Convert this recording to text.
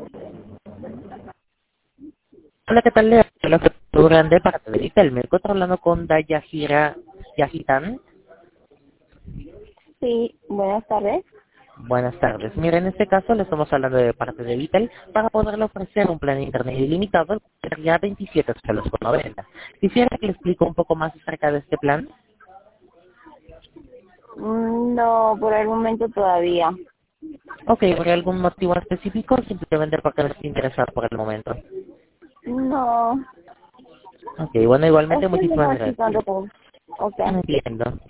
Hola, ¿qué tal? Le habla Fernando Grande para Televisa. Me encuentro hablando con Dayahira Yajitan. Sí, buenas tardes. Buenas tardes. Mira, en este caso le estamos hablando de parte de Vitel para poderle ofrecer un plan de internet ilimitado que sería 27 soles por 90. Quisiera que le explique un poco más acerca de este plan. No, por el momento todavía. Ok, ¿por algún motivo específico o simplemente porque no está interesado por el momento? No, Ok, bueno, igualmente estoy muchísimas mejor gracias. chicando con... Ok. Entiendo.